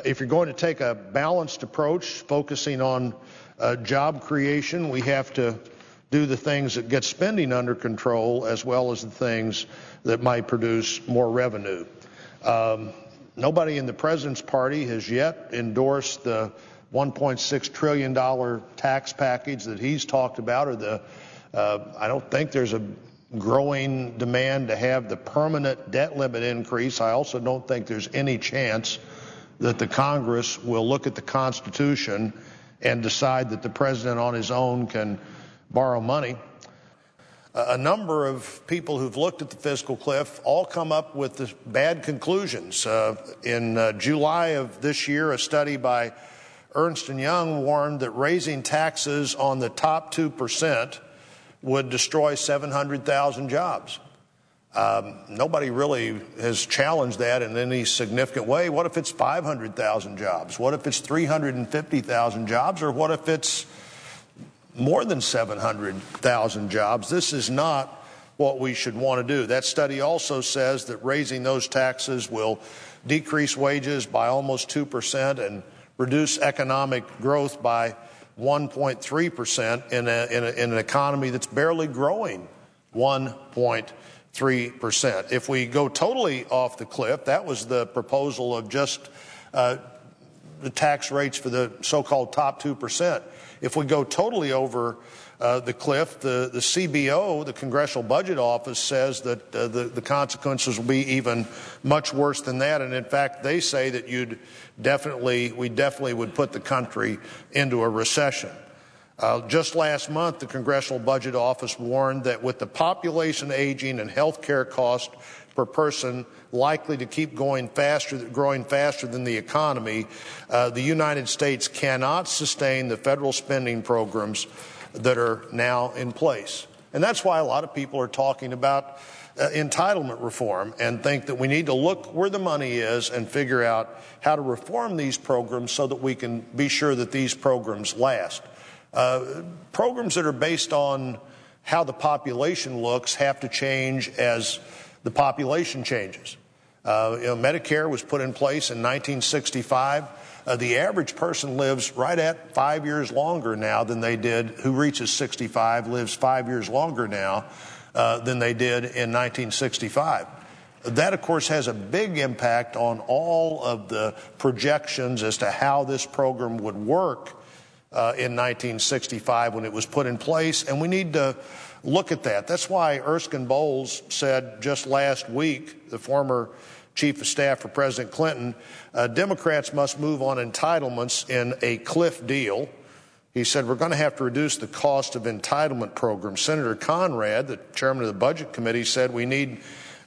If you're going to take a balanced approach, focusing on job creation, we have to do the things that get spending under control as well as the things that might produce more revenue. Nobody in the president's party has yet endorsed the $1.6 trillion tax package that he's talked about, or I don't think there's a growing demand to have the permanent debt limit increase. I also don't think there's any chance that the Congress will look at the Constitution and decide that the president on his own can borrow money. A number of people who've looked at the fiscal cliff all come up with the bad conclusions. In July of this year, a study by Ernst & Young warned that raising taxes on the top 2% would destroy 700,000 jobs. Nobody really has challenged that in any significant way. What if it's 500,000 jobs? What if it's 350,000 jobs? Or what if it's more than 700,000 jobs? This is not what we should want to do. That study also says that raising those taxes will decrease wages by almost 2% and reduce economic growth by 1.3% in an economy that's barely growing 1.3%. If we go totally off the cliff, that was the proposal of just the tax rates for the so-called top 2%. If we go totally over the cliff, the CBO, the Congressional Budget Office, says that the consequences will be even much worse than that. And in fact, they say that we definitely would put the country into a recession. Just last month, the Congressional Budget Office warned that with the population aging and health care cost per person likely to keep growing faster than the economy, the United States cannot sustain the federal spending programs that are now in place. And that's why a lot of people are talking about entitlement reform and think that we need to look where the money is and figure out how to reform these programs so that we can be sure that these programs last. Programs that are based on how the population looks have to change as the population changes. Medicare was put in place in 1965. The average person lives right at 5 years longer now than they did, who reaches 65 lives 5 years longer now than they did in 1965. That, of course, has a big impact on all of the projections as to how this program would work in 1965 when it was put in place, and we need to look at that. That's why Erskine Bowles said just last week, the former chief of staff for President Clinton, Democrats must move on entitlements in a cliff deal. He said, we're going to have to reduce the cost of entitlement programs. Senator Conrad, the chairman of the Budget Committee, said we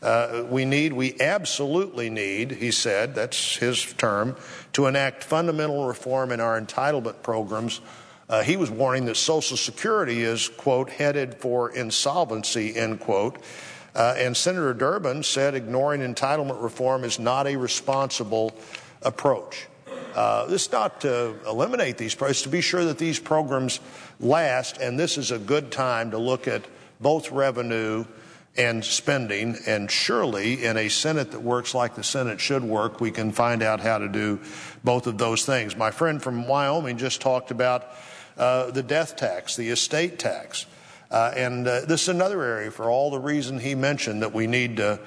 absolutely need, he said, that's his term, to enact fundamental reform in our entitlement programs. He was warning that Social Security is, quote, headed for insolvency, end quote. And Senator Durbin said ignoring entitlement reform is not a responsible approach. This is not to eliminate these programs, to be sure that these programs last, and this is a good time to look at both revenue and spending, and surely in a Senate that works like the Senate should work, we can find out how to do both of those things. My friend from Wyoming just talked about the death tax, the estate tax. And this is another area for all the reason he mentioned that we need to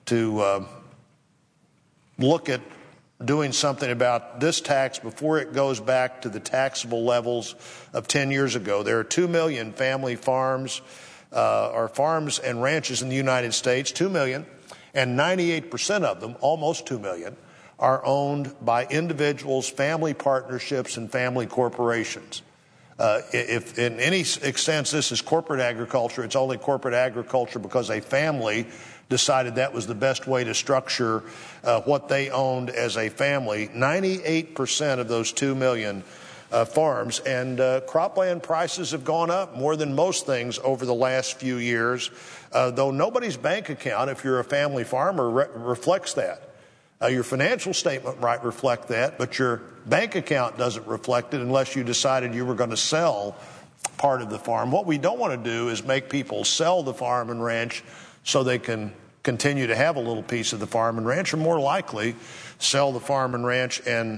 look at doing something about this tax before it goes back to the taxable levels of 10 years ago. There are 2 million family farms or farms and ranches in the United States, 2 million, and 98% of them, almost 2 million, are owned by individuals, family partnerships, and family corporations. If in any extent this is corporate agriculture, it's only corporate agriculture because a family decided that was the best way to structure what they owned as a family. 98% of those 2 million farms, and cropland prices have gone up more than most things over the last few years, though nobody's bank account, if you're a family farmer, reflects that. Your financial statement might reflect that, but your bank account doesn't reflect it unless you decided you were going to sell part of the farm. What we don't want to do is make people sell the farm and ranch so they can continue to have a little piece of the farm and ranch, or more likely sell the farm and ranch and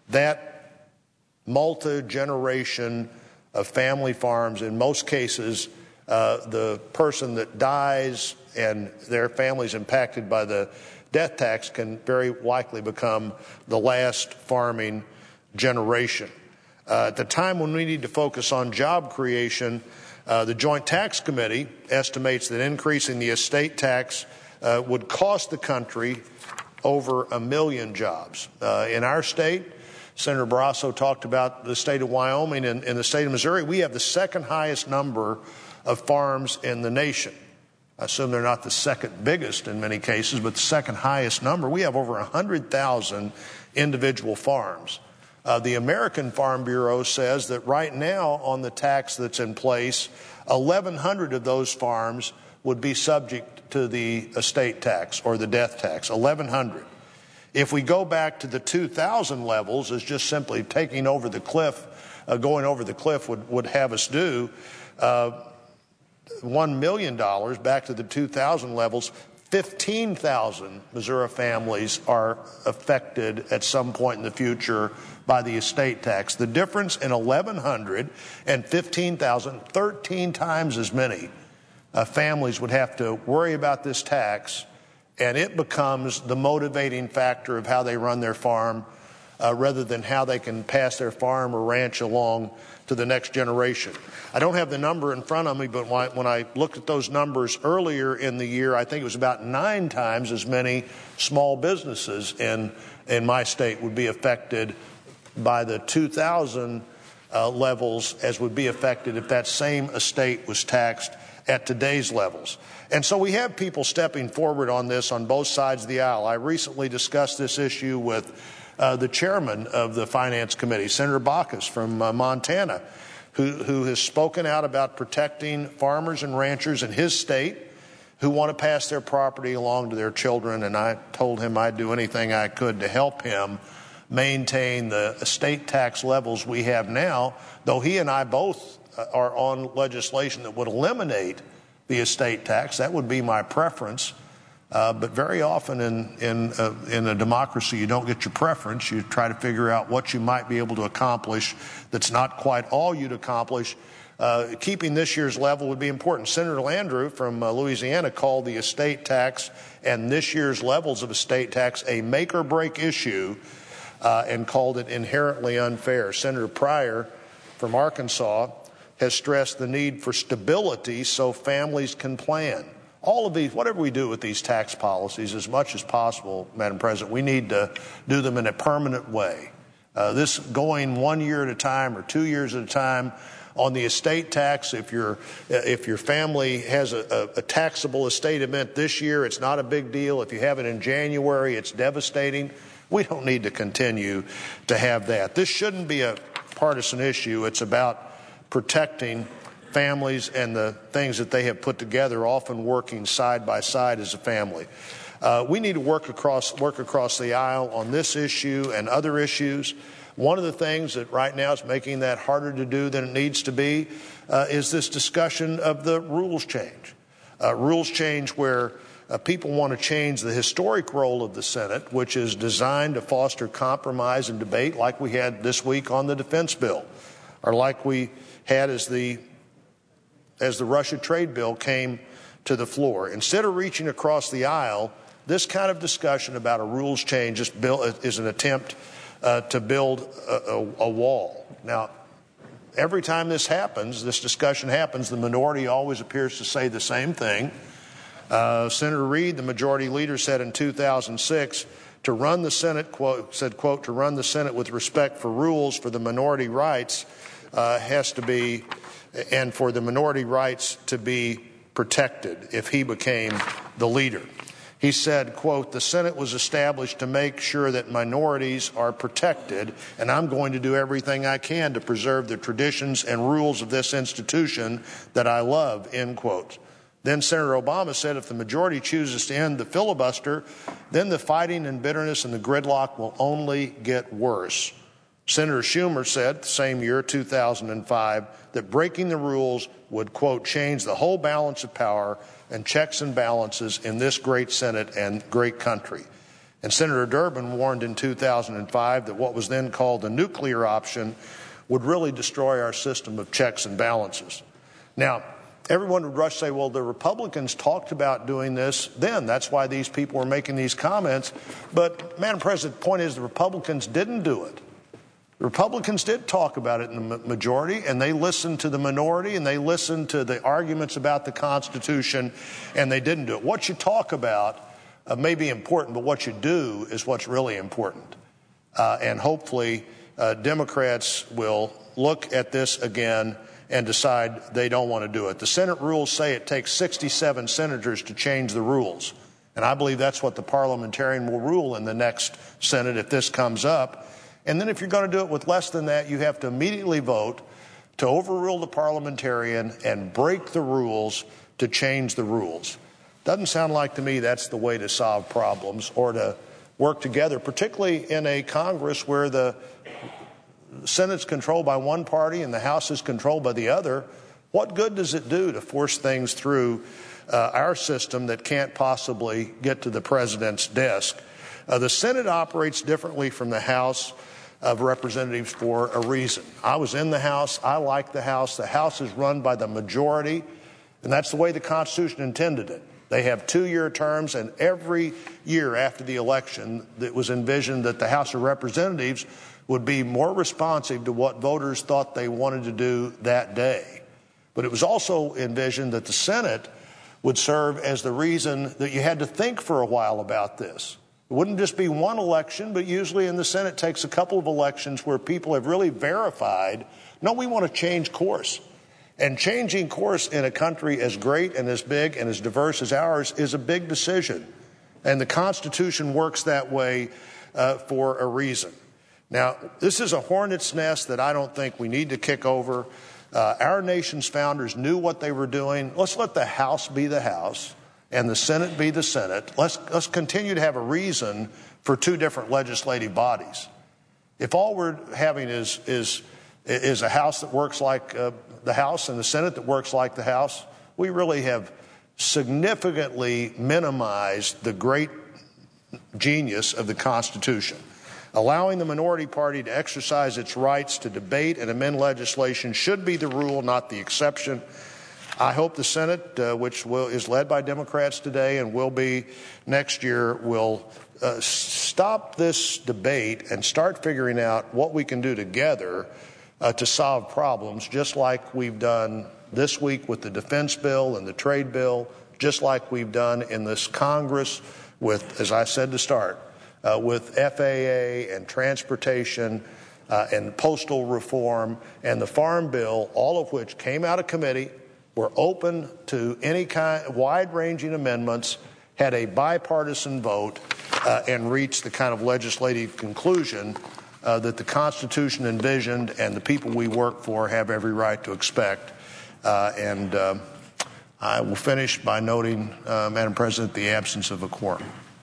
that multi-generation of family farms, in most cases, the person that dies and their family's impacted by the death tax can very likely become the last farming generation. At the time when we need to focus on job creation, the Joint Tax Committee estimates that increasing the estate tax would cost the country over 1 million jobs. In our state, Senator Barrasso talked about the state of Wyoming and the state of Missouri. We have the second highest number of farms in the nation. I assume they're not the second biggest in many cases, but the second highest number. We have over 100,000 individual farms. The American Farm Bureau says that right now on the tax that's in place, 1,100 of those farms would be subject to the estate tax or the death tax, 1,100. If we go back to the 2000 levels, as just simply taking over the cliff, going over the cliff would have us do, $1 million back to the 2000 levels, 15,000 Missouri families are affected at some point in the future by the estate tax. The difference in 1,100 and 15,000, 13 times as many families would have to worry about this tax, and it becomes the motivating factor of how they run their farm rather than how they can pass their farm or ranch along to the next generation. I don't have the number in front of me, but when I looked at those numbers earlier in the year, I think it was about 9 times as many small businesses in my state would be affected by the 2000 levels as would be affected if that same estate was taxed at today's levels. And so we have people stepping forward on this on both sides of the aisle. I recently discussed this issue with the chairman of the Finance Committee, Senator Baucus from Montana, who has spoken out about protecting farmers and ranchers in his state who want to pass their property along to their children. And I told him I'd do anything I could to help him maintain the estate tax levels we have now, though he and I both are on legislation that would eliminate the estate tax. That would be my preference. But very often in a democracy, you don't get your preference. You try to figure out what you might be able to accomplish that's not quite all you'd accomplish. Keeping this year's level would be important. Senator Landrieu from Louisiana called the estate tax and this year's levels of estate tax a make-or-break issue and called it inherently unfair. Senator Pryor from Arkansas has stressed the need for stability so families can plan. All of these, whatever we do with these tax policies, as much as possible, Madam President, we need to do them in a permanent way. This going 1 year at a time or 2 years at a time on the estate tax, if your family has a taxable estate event this year, it's not a big deal. If you have it in January, it's devastating. We don't need to continue to have that. This shouldn't be a partisan issue. It's about protecting families and the things that they have put together, often working side by side as a family. We need to work across the aisle on this issue and other issues. One of the things that right now is making that harder to do than it needs to be is this discussion of the rules change. Rules change where people want to change the historic role of the Senate, which is designed to foster compromise and debate like we had this week on the defense bill, or like we had as the Russia trade bill came to the floor. Instead of reaching across the aisle, this kind of discussion about a rules change is an attempt to build a wall. Now, every time this discussion happens, the minority always appears to say the same thing. Senator Reid, the majority leader, said in 2006, to run the Senate, quote, to run the Senate with respect for rules for the minority rights has to be, and for the minority rights to be protected if he became the leader. He said, quote, the Senate was established to make sure that minorities are protected, and I'm going to do everything I can to preserve the traditions and rules of this institution that I love, end quote. Then Senator Obama said if the majority chooses to end the filibuster, then the fighting and bitterness and the gridlock will only get worse. Senator Schumer said the same year, 2005, that breaking the rules would, quote, change the whole balance of power and checks and balances in this great Senate and great country. And Senator Durbin warned in 2005 that what was then called the nuclear option would really destroy our system of checks and balances. Now, everyone would rush to say, well, the Republicans talked about doing this then. That's why these people were making these comments. But, Madam President, the point is the Republicans didn't do it. The Republicans did talk about it in the majority, and they listened to the minority, and they listened to the arguments about the Constitution, and they didn't do it. What you talk about may be important, but what you do is what's really important. And hopefully Democrats will look at this again and decide they don't want to do it. The Senate rules say it takes 67 senators to change the rules. And I believe that's what the parliamentarian will rule in the next Senate if this comes up. And then if you're going to do it with less than that, you have to immediately vote to overrule the parliamentarian and break the rules to change the rules. Doesn't sound like to me that's the way to solve problems or to work together, particularly in a Congress where the Senate's controlled by one party and the House is controlled by the other. What good does it do to force things through our system that can't possibly get to the president's desk? The Senate operates differently from the House of Representatives for a reason. I was in the House. I like the House. The House is run by the majority, and that's the way the Constitution intended it. They have 2-year terms, and every year after the election, it was envisioned that the House of Representatives would be more responsive to what voters thought they wanted to do that day. But it was also envisioned that the Senate would serve as the reason that you had to think for a while about this. It wouldn't just be one election, but usually in the Senate it takes a couple of elections where people have really verified, no, we want to change course. And changing course in a country as great and as big and as diverse as ours is a big decision. And the Constitution works that way for a reason. Now, this is a hornet's nest that I don't think we need to kick over. Our nation's founders knew what they were doing. Let's let the House be the House and the Senate be the Senate. Let's continue to have a reason for two different legislative bodies. If all we're having is a House that works like the House and the Senate that works like the House, we really have significantly minimized the great genius of the Constitution. Allowing the minority party to exercise its rights to debate and amend legislation should be the rule, not the exception. I hope the Senate, which is led by Democrats today and will be next year, will stop this debate and start figuring out what we can do together to solve problems, just like we've done this week with the defense bill and the trade bill, just like we've done in this Congress with, as I said to start, with FAA and transportation and postal reform and the Farm Bill, all of which came out of committee, were open to any kind, wide-ranging amendments, had a bipartisan vote, and reached the kind of legislative conclusion that the Constitution envisioned and the people we work for have every right to expect. I will finish by noting, Madam President, the absence of a quorum.